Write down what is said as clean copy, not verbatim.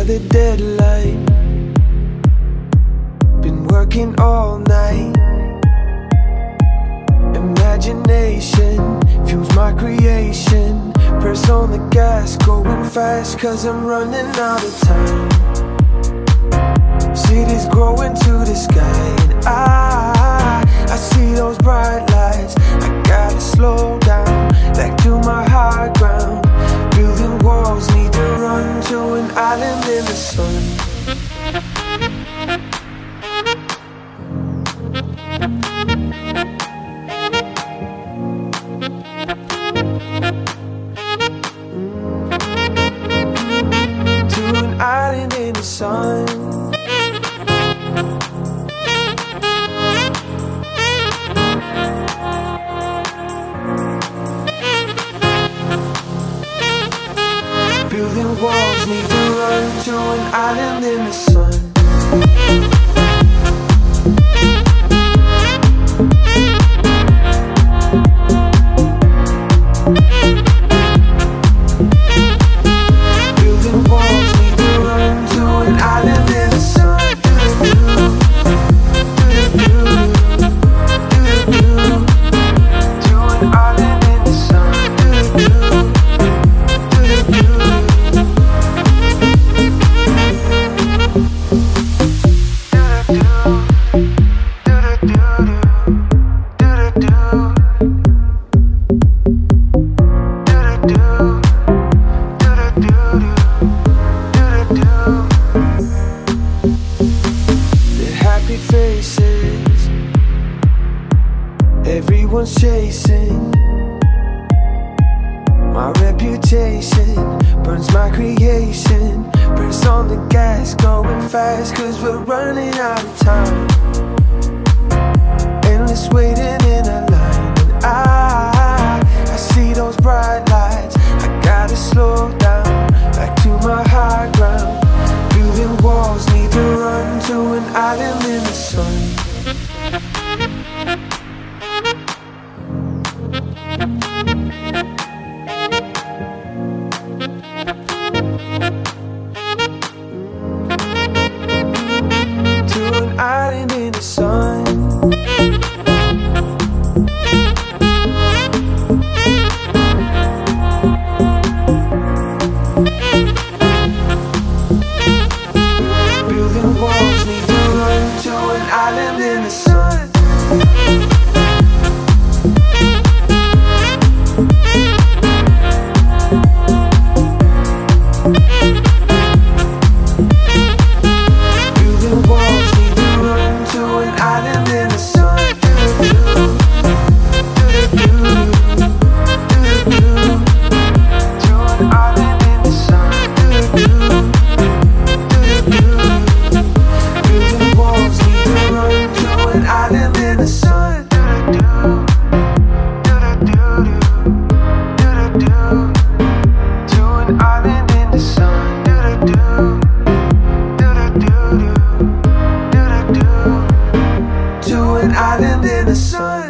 by the deadline, been working all night. Imagination fuels my creation. Press on the gas, going fast, cause I'm running out of time. Cities growing to the sky, and I see those bright lights. I gotta slow down, back to my high ground. Building walls, need to run to an island in the sun. To an island in the sun. Building walls, need to run to an island in the sun. Building walls, need to run to an island in the sun. To an island in the sun. Faces, everyone's chasing my reputation, burns my creation. Press on the gas, going fast, cause we're running out of time. Endless waiting in a line, and I see those bright lights. I gotta slow down, back to my high ground. Building walls, need to run to an island in the sun. To an island in the sun. Building walls, need to run to an island in the sun. Building walls, need to run to an island in the sun. To an island in the sun. Building walls, need to run to an island in the sun. To an island in the sun. To an island in the sun.